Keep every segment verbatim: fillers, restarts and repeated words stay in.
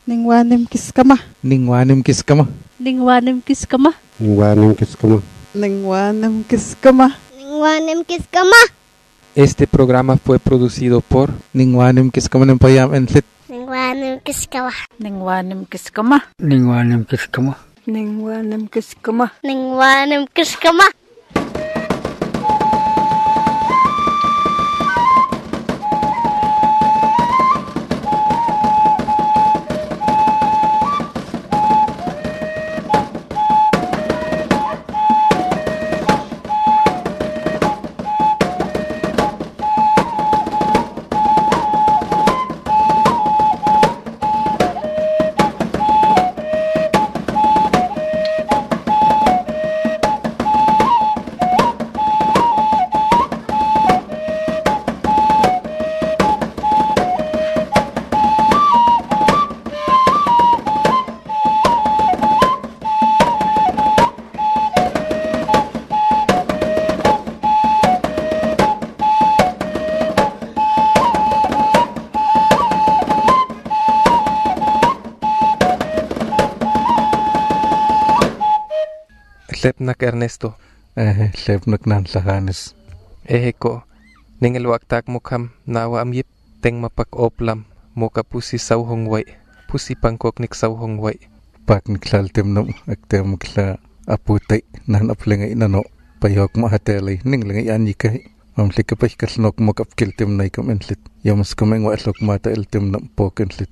Ningwanim kiskama. Ningwanim kiskama. Ningwanim kiskama. Ningwanim kiskama. Ningwanim kiskama. Ningwanim kiskama. Este programa fue producido por Ningwanim Kiskama Nempayam Entlit. Ningwanim kiskama. Ningwanim kiskama. Ningwanim kiskama. Ningwanim kiskama. Ningwanim kiskama. Lepnak Ernesto. Eh, lepnak nan lahanes. Eheko. Ningel waktak mukam nawa amyip teng mapak oplam moka pusi sauhongway. Pusi pangkok nik sauhongway. Pak niklal temnom aktem kla aputay nan aplengay nano. Payok mahatelay ninglangay anyikay. Mamlika pa ikalnok mokapkil temnay kam entlit. Yamas kamay watlok mata el temnom pok entlit.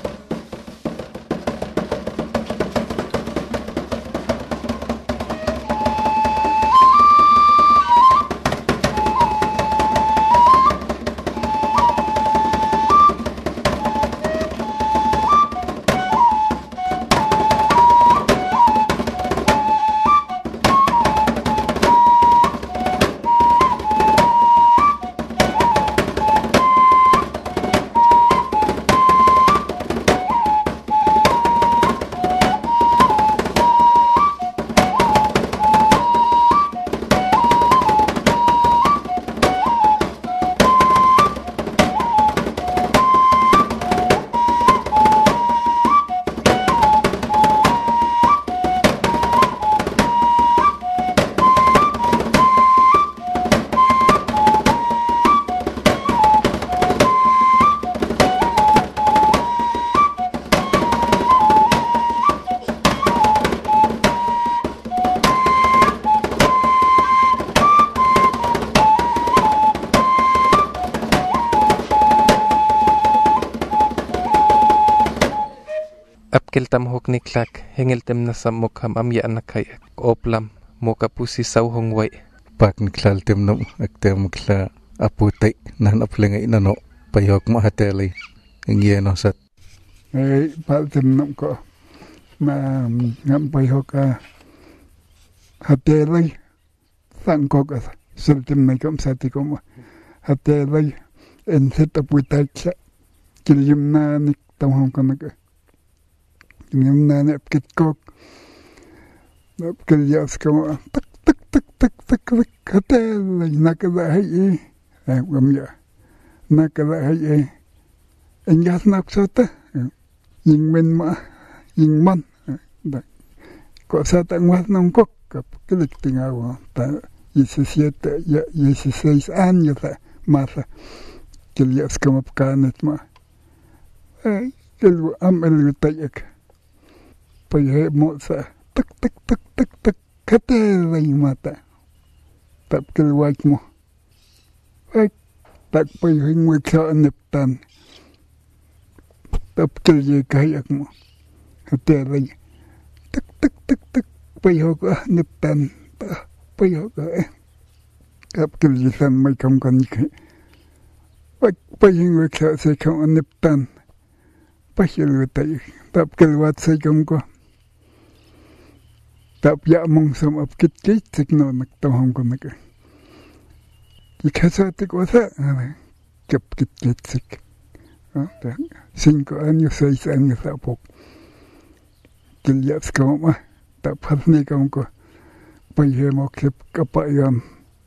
Apkeltam hokniklak hengeltem nasam mokham amya anakay oplam moka pusi sauhongway. Pak niklal temnom aktem kla aputay nan aplengay nano. Payok mahatelay ingyen osat. Eh, pak temnom ko ma ngam payok a hatelay sangkok asa sultim nay kam sati ko hatelay enset aputay sa kilyum na nik tamham kanak. Yung nanay apkit kok apkilyas kamo tak tak tak tak tak tak katel nakalahay eh ay gamya nakalahay eh engas naksota yung men ma yung man ko sa tangwas ng kok kapkilik tingawa ta diecisiete ya dieciséis años masa kilyas kamo pkanet ma ay kilwa am elutayak payhe mo sa tak tak tak tak tak katelay mata tap kilwak mo ay tak payhe mo sa aniptan tap kilye kayak mo katelay tak tak tak tak payhe ko aniptan payhe ko eh tap kilye san may kamkanik ay payhe mo sa sa kam aniptan payhe lutay tap kilwat sa kam ko tap ya mong sam apkit kit sikno naktamham ko nak ikasati ko sa kap kit kit sik cinco años seis años apok kilyas ko ma tap hasni kam ko payhe mo kip kapayam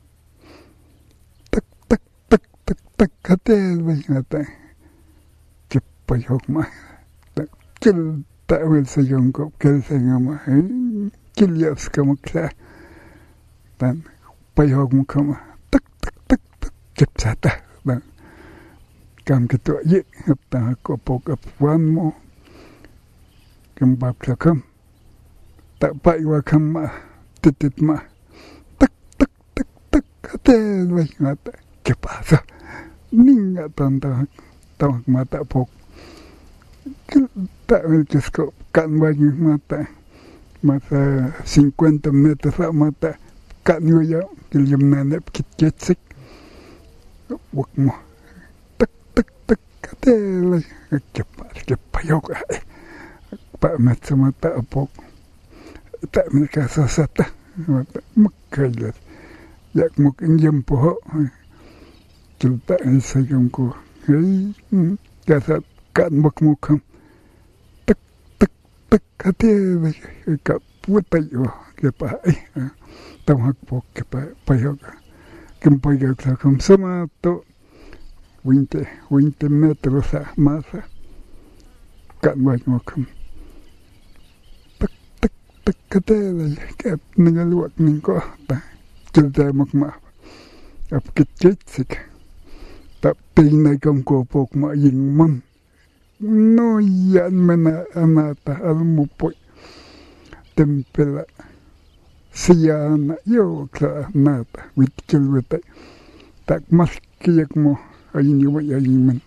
tak tak tak tak tak katel bay ngata kip payok ma kil ta'wil sa yung ko kil sa nga ma kil yaps ka magsa dan payhog mo ka ma tak tak tak tak kip sa ta dan kam kito ye ap ta ko pok ap wan mo kam bab sa kam ta pai wa kam ma titit ma tak tak tak tak ate wa ngata kip sa ninga tan ta ta mata pok tak melkisko kan bagi mata mata cincuenta metros sa mata kan yo ya kilim nane kit kitsik wak mo tak tak tak kate la kepa kepa yo pa mata mata apok tak mereka sasata mata makkalas yak mo kinjam po kita sa yung ko hey kasat kan bak mo kam tak tak tak kate ka putai yo ke pa tam hak pok ke pa payog kim payog sa kam sama to veinte metros sa masa kan bak mo kam tak tak tak kate ke nangaluak ning ko ta kilta mak ma ap kit kitsik ta pinay kam ko pok ma ying man no yan mana anata almupoy tempela siyana yo ka nata witkil wita tak mas kiyak mo ayin yo ayin man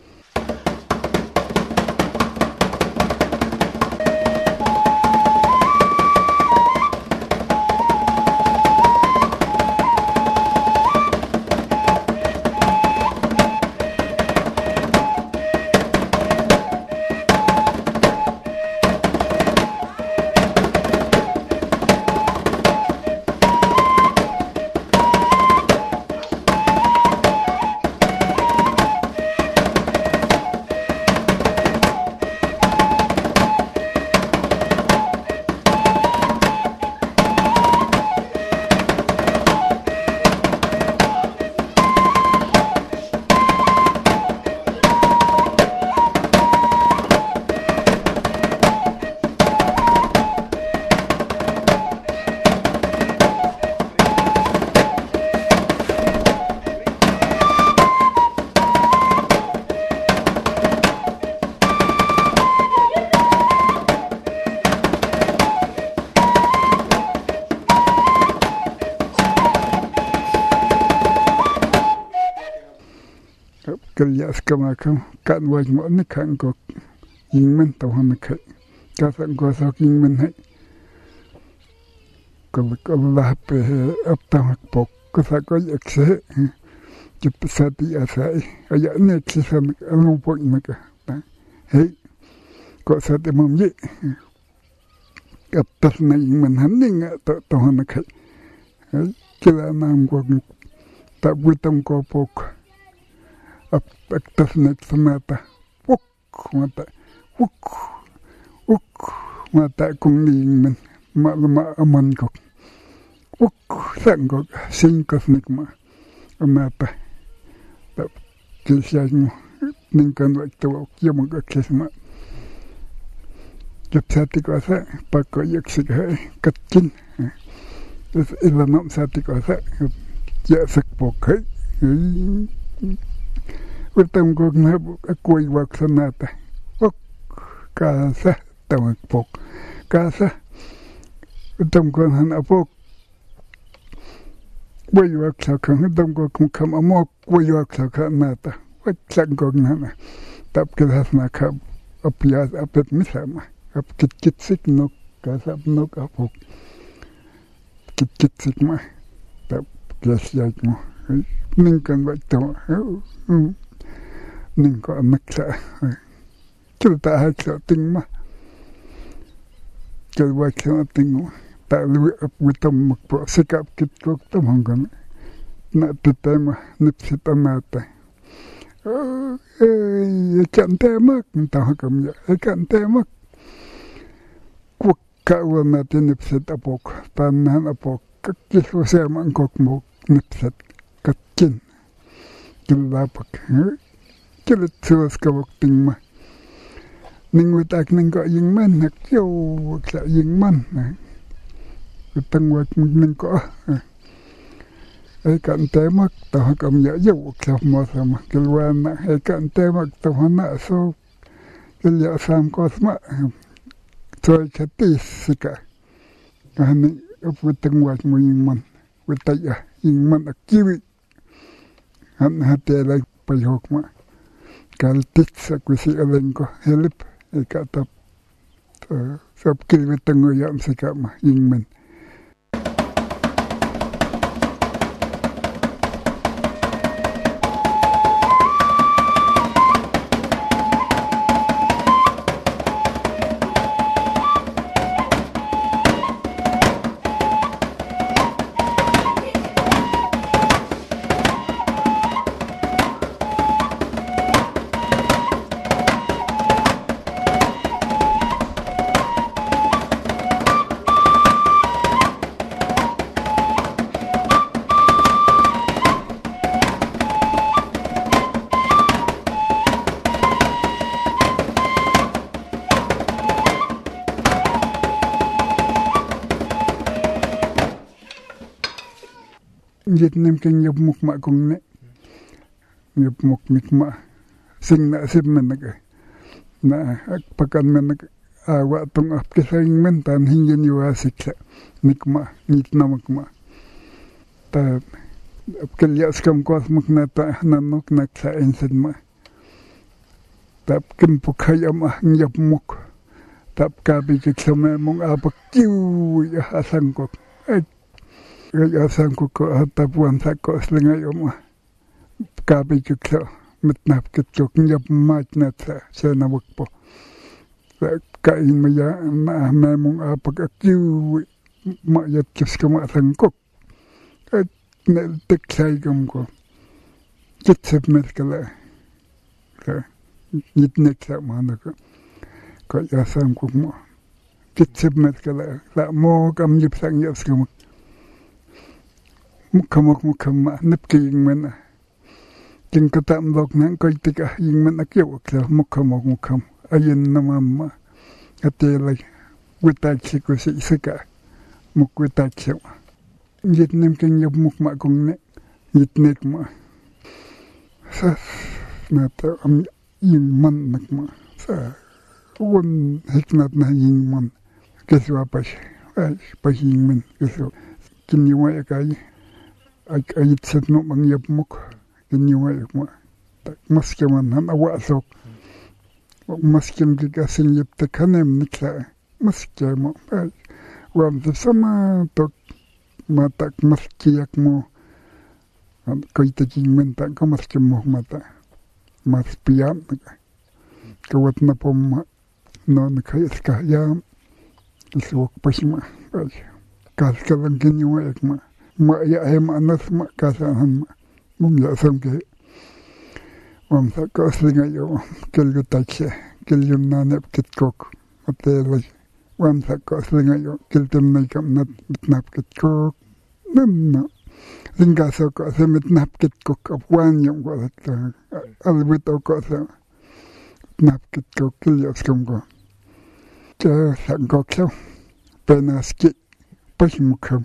kerja sekarang kan wajib mau ni kan kok ingin tahu nak kasar kasar ingin nak kalau kalau lah pe apa pok kasar kau ekse cepat sati asai ayat ni ekse sama orang pok mereka hei kau sati mamji atas na ingin handing tak tahu nak kira nam kau tak butam kau pok atas net semata wuk mata wuk wuk mata kung ning men ma ma aman kok wuk sang kok sing kos nik ma mata tak kisahnya ning kan waktu waktu mo ka kisma japsati ko sa pakko yak sigay katkin es ilanam sati ko sa ya sak pok Betam ko na ako'y wak sa nata. Wak kasa tawag pok. Kasa. Betam ko na apok. Way wak sa kang. Betam ko kung kam amok. Way wak sa ka nata. Wak sang ko na na. Tap kilas na ka apiyas apet misama. Ap kit kit sik nok. Kasa ap nok apok. Kit kit sik ma. Tap kilas yak mo. Ningkan wak tawa. Ning ko anak sa kita hak sa ting ma kalwa sa ting mo ta lu ap witam magpo sikap kit ko tamang gan na tetema nipsit anata eh kan temak ta hakam ya kan temak ko ka wa na nipsit apok tanan apok kiso sa man kok mo nipsit katkin kilapak kilit suwas ka wakting ma Ning wit ak ning ko yung man nak yo sa yung man. Tang wat ning ko. Ai kan temak to kam ya yo sa mo sa ma kelwan na ai kan temak to hana so kel ya sam ko sma. Toy chatis sika. Kan up tang wat mo yung man. Wit ta ya yung man akiwi. Han hate like payok ma. Kal tit sa kusi alen ko help. Ika tap sab kilmet tango yam sika ma ingman. Jit nem ken yop muk ma kong ne yop muk mik ma sing na sip men nak na ak pakan men nak awa tung ap ke sing men tan hingin yu asik mik ma nit na muk ma ta ap ke ya skam ko muk na ta na nok nak sa ensen ma tap kim pu khayam ah yop muk tap ka bi ke some mong apak tiu ya hasang ko Kaya sang ko ko hatapuan sa ko slinga yung kabi kikso mitnap kitsok niyap mat na sa sa nawak po. Sa kain maya na memong apag akiw mayat kis ka masang ko. At naltik saygam ko. Kitsip met kala. Sa nitnik sa mana ko. Kaya sang ko mo. Kitsip met kala. Sa mo kam yip sang yap sa mo. Mukamok mukama napking man king katam lok nang koy tika yung man akyo kla mukamok mukam ayen na mama atelay witak ko sa isaka mukwitak siya yit nem king yop mukma kong ne yit nek ma sa nata am yung man nakma sa won hiknat na yung man keswa pas ay pas yung man keswa kiniwa yakay ay ayit set no mangyap muk kiniwa yak ma maske man han awa sok maske mgigasing yip te kanem nikla maske mo ay wam te sama tok matak maske yak mo koy te jingmen ta ko maske mo mata mas piyam kawat na po ma no nakayas ka yam iswak pasma ay kaska lang kiniwa yak ma ma ya em anas ma kasahan ma mung ya sam ke wam sa ko slinga yo kel go tache kel yum na nep kit kok ate wam sa ko slinga yo kel tem nay kam nat nap kit kok nem na linga sa ko sa mit nap kit kok ap wan yum ko ta al bit ko sa nap kit kok kel yo skum ko ta sa ko klo penas kit pashim kam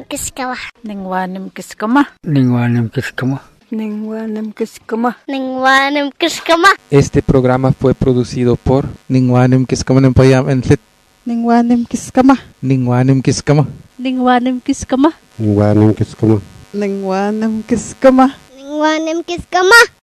kiskama. Ningwanim kiskama. Ningwanim kiskama. Ningwanim kiskama. Ningwanim kiskama. Este programa fue producido por Ningwanim kiskama ng payam entlit. Ningwanim kiskama. Ningwanim kiskama. Ningwanim kiskama. Ningwanim kiskama. Ningwanim kiskama. Ningwanim kiskama.